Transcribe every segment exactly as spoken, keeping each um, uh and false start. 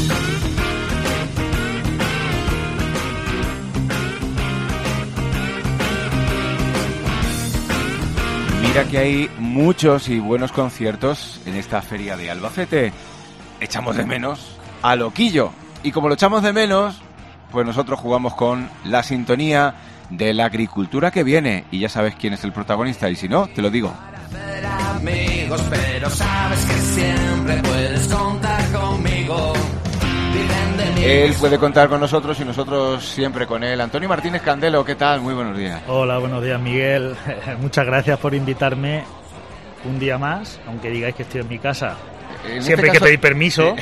Mira que hay muchos y buenos conciertos en esta feria de Albacete. Echamos de menos a Loquillo. Y como lo echamos de menos, pues nosotros jugamos con la sintonía de la agricultura que viene. Y ya sabes quién es el protagonista. Y si no, te lo digo. Amigos, pero sabes que siempre puedes contar conmigo. Él puede contar con nosotros y nosotros siempre con él. Antonio Martínez Candelo, ¿qué tal? Muy buenos días. Hola, buenos días, Miguel. Muchas gracias por invitarme un día más, aunque digáis que estoy en mi casa. En siempre este hay caso... que pedir permiso,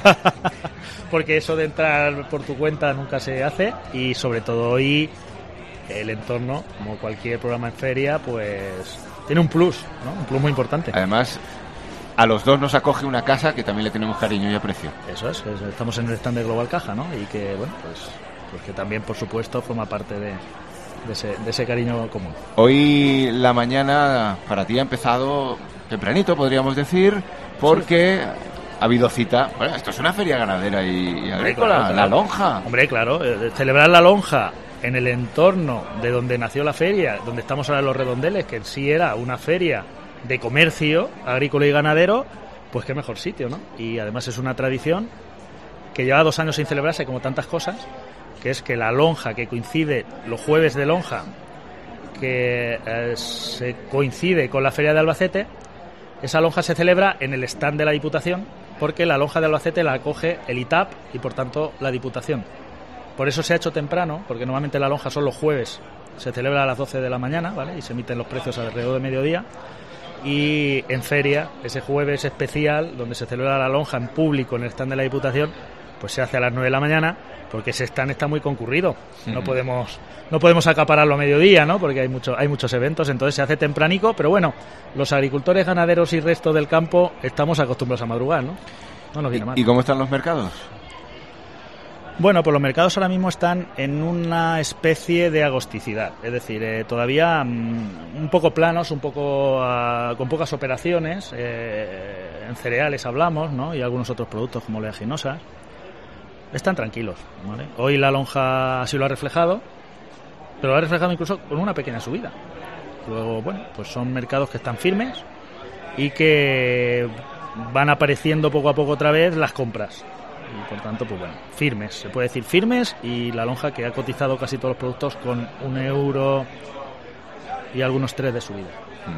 porque eso de entrar por tu cuenta nunca se hace. Y sobre todo hoy el entorno, como cualquier programa en feria, pues tiene un plus, ¿no? Un plus muy importante. Además, a los dos nos acoge una casa que también le tenemos cariño y aprecio. Eso es, estamos en el stand de Global Caja, ¿no? Y que, bueno, pues, pues que también, por supuesto, forma parte de, de, ese, de ese cariño común. Hoy la mañana para ti ha empezado tempranito, podríamos decir, porque sí. Ha habido cita. Bueno, esto es una feria ganadera y, y agrícola, claro, claro. La lonja. Hombre, claro, eh, celebrar la lonja en el entorno de donde nació la feria, donde estamos ahora en Los Redondeles, que en sí era una feria de comercio agrícola y ganadero, pues qué mejor sitio, ¿no? Y además es una tradición que lleva dos años sin celebrarse, como tantas cosas, que es que la lonja, que coincide los jueves de lonja, que eh, se coincide con la feria de Albacete, esa lonja se celebra en el stand de la Diputación, porque la lonja de Albacete la acoge el I T A P y por tanto la Diputación. Por eso se ha hecho temprano, porque normalmente la lonja son los jueves, se celebra a las doce de la mañana, ¿vale? Y se emiten los precios alrededor de mediodía. Y en feria, ese jueves especial, donde se celebra la lonja en público en el stand de la Diputación, pues se hace a las nueve de la mañana, porque ese stand está muy concurrido. Uh-huh. No podemos no podemos acapararlo a mediodía, ¿no? Porque hay mucho, hay muchos eventos, entonces se hace tempranico, pero bueno, los agricultores, ganaderos y resto del campo estamos acostumbrados a madrugar, ¿no? No nos viene mal. ¿Y cómo están los mercados? Bueno, pues los mercados ahora mismo están en una especie de agosticidad, es decir, eh, todavía mmm, un poco planos, un poco uh, con pocas operaciones, eh, en cereales hablamos, ¿no? Y algunos otros productos como oleaginosas, están tranquilos, ¿vale? Hoy la lonja así lo ha reflejado, pero lo ha reflejado incluso con una pequeña subida. Luego, bueno, pues son mercados que están firmes y que van apareciendo poco a poco otra vez las compras. Y por tanto, pues bueno, firmes, se puede decir firmes, y la lonja que ha cotizado casi todos los productos con un euro y algunos tres de subida.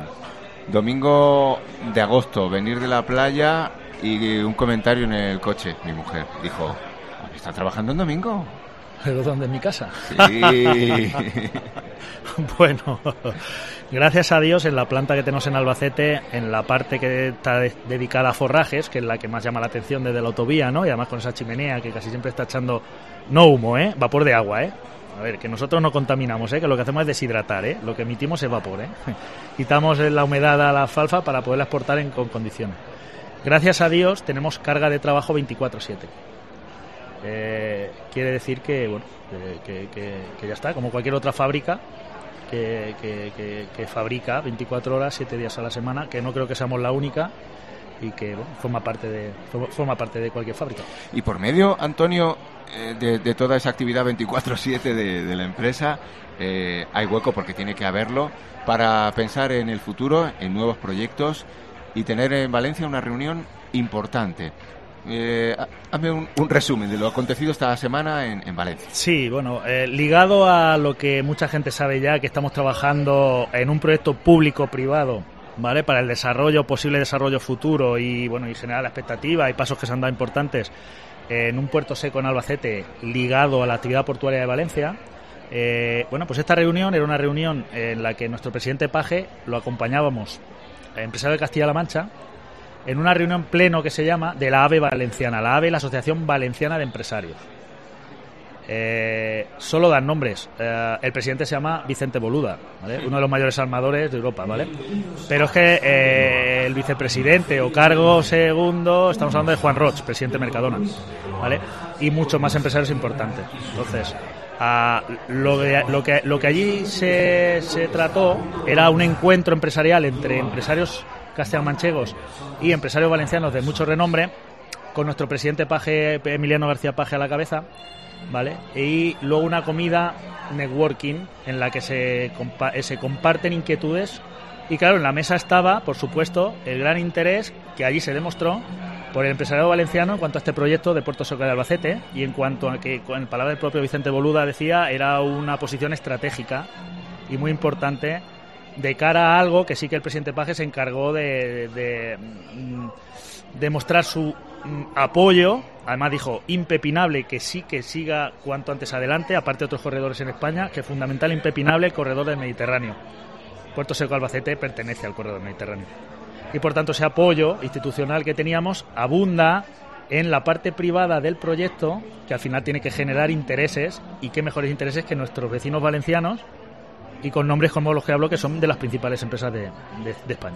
Domingo de agosto, venir de la playa y un comentario en el coche. Mi mujer dijo, ¿está trabajando en domingo? ¿Pero dónde? ¿En mi casa? Sí. Bueno, gracias a Dios, en la planta que tenemos en Albacete, en la parte que está de- dedicada a forrajes, que es la que más llama la atención desde la autovía, ¿no? Y además con esa chimenea que casi siempre está echando, no humo, ¿eh? Vapor de agua, ¿eh? A ver, que nosotros no contaminamos, ¿eh? Que lo que hacemos es deshidratar, ¿eh? Lo que emitimos es vapor, ¿eh? Quitamos la humedad a la alfalfa para poderla exportar en con condiciones. Gracias a Dios tenemos carga de trabajo veinticuatro siete. Eh, quiere decir que, bueno, que, que, que, que ya está, como cualquier otra fábrica que, que, que, que fabrica veinticuatro horas, siete días a la semana, que no creo que seamos la única y que, bueno, forma parte de forma parte de cualquier fábrica. Y por medio, Antonio, eh, de, de toda esa actividad veinticuatro siete de, de la empresa, eh, hay hueco, porque tiene que haberlo, para pensar en el futuro, en nuevos proyectos y tener en Valencia una reunión importante. Eh, hazme un, un resumen de lo acontecido esta semana en, en Valencia. Sí, bueno, eh, ligado a lo que mucha gente sabe ya, que estamos trabajando en un proyecto público-privado, ¿vale? Para el desarrollo, posible desarrollo futuro y, bueno, y generar la expectativa y pasos que se han dado importantes eh, en un puerto seco en Albacete, ligado a la actividad portuaria de Valencia. Eh, bueno, pues esta reunión era una reunión en la que nuestro presidente Paje lo acompañábamos, empresario de Castilla-La Mancha, en una reunión pleno que se llama de la AVE Valenciana. La AVE, la Asociación Valenciana de Empresarios. Eh, solo dan nombres. Eh, el presidente se llama Vicente Boluda, ¿vale? Uno de los mayores armadores de Europa, ¿vale? Pero es que eh, el vicepresidente o cargo segundo, estamos hablando de Juan Roch, presidente de Mercadona, ¿vale? Y muchos más empresarios importantes. Entonces, a, lo, de, lo, que, lo que allí se, se trató era un encuentro empresarial entre empresarios castellano-manchegos y empresarios valencianos de mucho renombre, con nuestro presidente Paje, Emiliano García Paje a la cabeza, ¿vale? Y luego una comida networking en la que se, compa- se comparten inquietudes. Y claro, en la mesa estaba, por supuesto, el gran interés que allí se demostró por el empresariado valenciano en cuanto a este proyecto de Puerto Seco de Albacete, y en cuanto a que, en palabras del propio Vicente Boluda, decía, era una posición estratégica y muy importante de cara a algo que sí que el presidente Paje se encargó de, de, de, de mostrar su apoyo. Además dijo impepinable que sí que siga cuanto antes adelante, aparte de otros corredores en España, que es fundamental, impepinable el corredor del Mediterráneo. Puerto Seco Albacete pertenece al corredor mediterráneo. Y por tanto ese apoyo institucional que teníamos abunda en la parte privada del proyecto, que al final tiene que generar intereses, y qué mejores intereses que nuestros vecinos valencianos, y con nombres como los que hablo, que son de las principales empresas de, de, de España.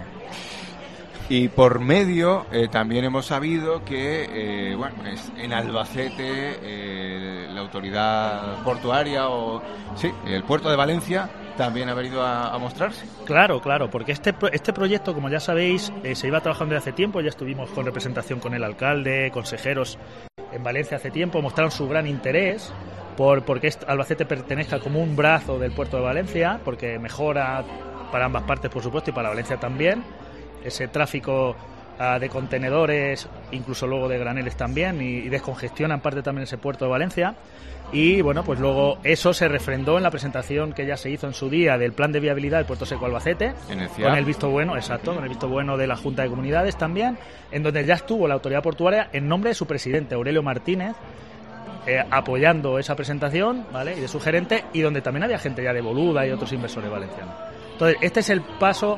Y por medio eh, también hemos sabido que eh, bueno, es en Albacete eh, la autoridad portuaria, o sí, el puerto de Valencia también ha venido a, a mostrarse. Claro, claro, porque este este proyecto, como ya sabéis, eh, se iba trabajando desde hace tiempo. Ya estuvimos con representación con el alcalde, consejeros en Valencia hace tiempo, mostraron su gran interés por porque Albacete pertenezca como un brazo del puerto de Valencia, porque mejora para ambas partes, por supuesto, y para Valencia también ese tráfico uh, de contenedores, incluso luego de graneles también, y, y descongestiona en parte también ese puerto de Valencia. Y bueno, pues luego eso se refrendó en la presentación que ya se hizo en su día del plan de viabilidad del Puerto Seco Albacete, en el con el visto bueno, exacto, con el visto bueno de la Junta de Comunidades también, en donde ya estuvo la autoridad portuaria en nombre de su presidente, Aurelio Martínez, eh, apoyando esa presentación, ¿vale? Y de su gerente, y donde también había gente ya de Boluda y otros inversores valencianos. Entonces, este es el paso.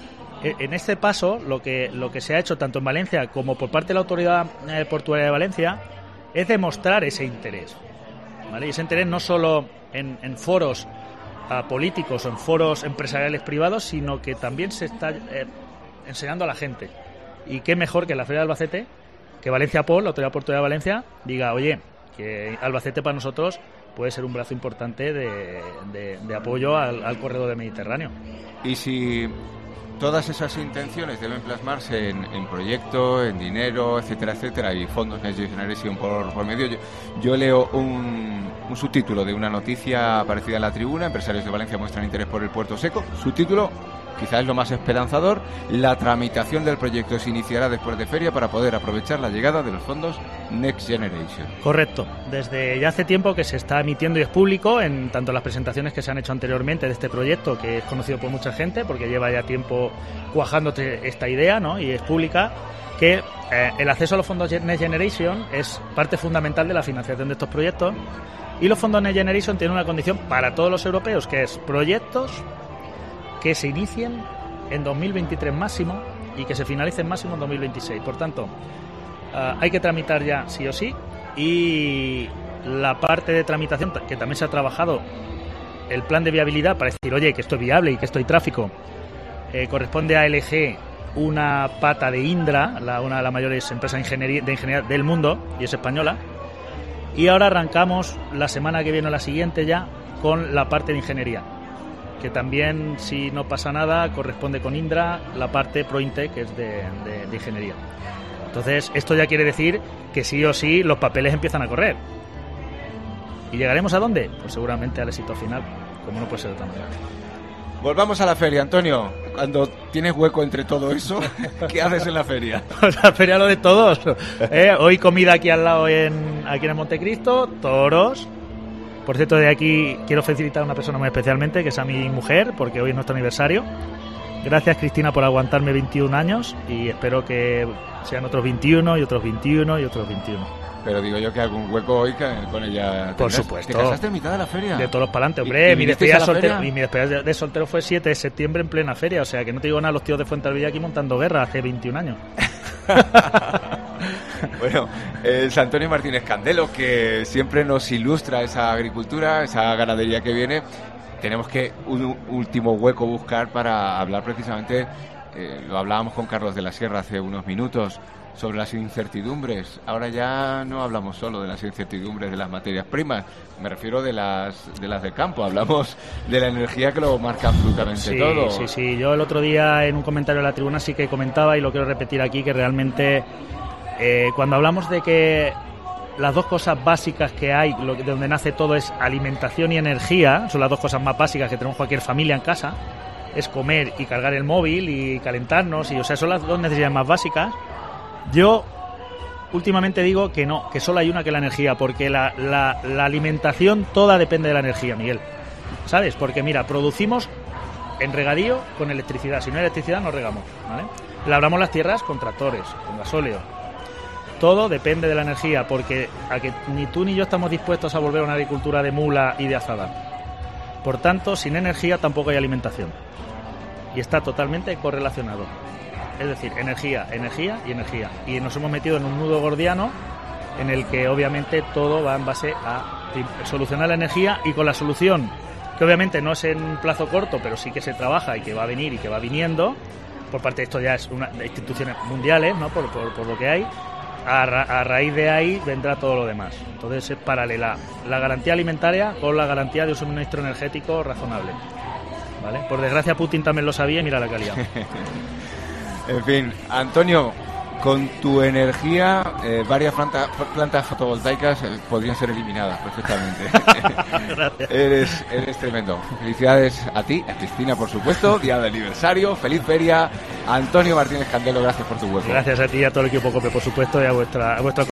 En este paso, lo que lo que se ha hecho tanto en Valencia como por parte de la autoridad eh, portuaria de Valencia es demostrar ese interés, ¿vale? Y ese interés no solo en, en foros uh, políticos o en foros empresariales privados, sino que también se está eh, enseñando a la gente. Y qué mejor que en la Feria de Albacete, que Valencia Pol, la autoridad portuaria de Valencia, diga, oye, que Albacete para nosotros puede ser un brazo importante de, de, de apoyo al, al corredor del Mediterráneo. Y si todas esas intenciones deben plasmarse en, en proyecto, en dinero, etcétera, etcétera, y fondos Next Generation por, por medio. Yo, yo leo un, un subtítulo de una noticia aparecida en La Tribuna: empresarios de Valencia muestran interés por el Puerto Seco. Subtítulo, quizás es lo más esperanzador: la tramitación del proyecto se iniciará después de feria para poder aprovechar la llegada de los fondos Next Generation. Correcto. Desde ya hace tiempo que se está emitiendo y es público en tanto las presentaciones que se han hecho anteriormente de este proyecto, que es conocido por mucha gente porque lleva ya tiempo cuajando esta idea, ¿no? Y es pública, que eh, el acceso a los fondos Next Generation es parte fundamental de la financiación de estos proyectos, y los fondos Next Generation tienen una condición para todos los europeos, que es proyectos que se inicien en dos mil veintitrés máximo y que se finalicen máximo en dos mil veintiséis. Por tanto, uh, hay que tramitar ya sí o sí, y la parte de tramitación que también se ha trabajado, el plan de viabilidad para decir, oye, que esto es viable y que esto hay tráfico, eh, corresponde a L G, una pata de Indra, la, una de las mayores empresas de ingeniería, de ingeniería del mundo, y es española. Y ahora arrancamos la semana que viene o la siguiente ya con la parte de ingeniería, que también, si no pasa nada, corresponde con Indra la parte Prointe, que es de, de, de ingeniería. Entonces, esto ya quiere decir que sí o sí los papeles empiezan a correr. ¿Y llegaremos a dónde? Pues seguramente al éxito final, como no puede ser de otra manera. Volvamos a la feria, Antonio. Cuando tienes hueco entre todo eso, ¿qué haces en la feria? Pues la feria lo de todos. ¿Eh? Hoy comida aquí al lado, en, aquí en el Montecristo, toros. Por cierto, de aquí quiero felicitar a una persona muy especialmente, que es a mi mujer, porque hoy es nuestro aniversario. Gracias, Cristina, por aguantarme veintiún años, y espero que sean otros veintiuno y otros veintiuno y otros veintiuno. Pero digo yo que algún hueco hoy con ella tendrás. Por supuesto. ¿Te casaste en mitad de la feria? De todos para adelante, hombre. ¿Y, y mi despedida soltero, y mi despedida de soltero fue siete de septiembre en plena feria. O sea, que no te digo nada, los tíos de Fuenterrabía aquí montando guerra hace veintiún años. Bueno, es Antonio Martínez Candelo, que siempre nos ilustra esa agricultura, esa ganadería que viene. Tenemos que un último hueco buscar para hablar precisamente, eh, lo hablábamos con Carlos de la Sierra hace unos minutos, sobre las incertidumbres. Ahora ya no hablamos solo de las incertidumbres de las materias primas, me refiero de las de las del campo, hablamos de la energía, que lo marca absolutamente sí, todo. Sí, sí, yo el otro día en un comentario de La Tribuna sí que comentaba, y lo quiero repetir aquí, que realmente eh, cuando hablamos de que las dos cosas básicas que hay, lo, de donde nace todo, es alimentación y energía, son las dos cosas más básicas que tenemos cualquier familia en casa, es comer y cargar el móvil y calentarnos, y o sea, son las dos necesidades más básicas. Yo últimamente digo que no, que solo hay una, que es la energía, porque la, la, la alimentación toda depende de la energía, Miguel, ¿sabes? Porque mira, producimos en regadío con electricidad, si no hay electricidad no regamos, ¿vale? Labramos las tierras con tractores, con gasóleo. Todo depende de la energía, porque a que ni tú ni yo estamos dispuestos a volver a una agricultura de mula y de azada. Por tanto, sin energía tampoco hay alimentación. Y está totalmente correlacionado. Es decir, energía, energía y energía. Y nos hemos metido en un nudo gordiano en el que obviamente todo va en base a solucionar la energía, y con la solución, que obviamente no es en un plazo corto, pero sí que se trabaja y que va a venir y que va viniendo, por parte de esto ya es una de instituciones mundiales, ¿no? Por, por, por lo que hay. A, ra- a raíz de ahí vendrá todo lo demás. Entonces es paralela la garantía alimentaria con la garantía de un suministro energético razonable, ¿vale? Por desgracia Putin también lo sabía y mira la calidad. En fin, Antonio, con tu energía, eh, varias planta, plantas fotovoltaicas eh, podrían ser eliminadas perfectamente. Gracias. Eres, eres tremendo. Felicidades a ti, a Cristina, por supuesto, día de aniversario, feliz feria. Antonio Martínez Candelo, gracias por tu hueco. Gracias a ti y a todo el equipo COPE, por supuesto, y a vuestra, a vuestra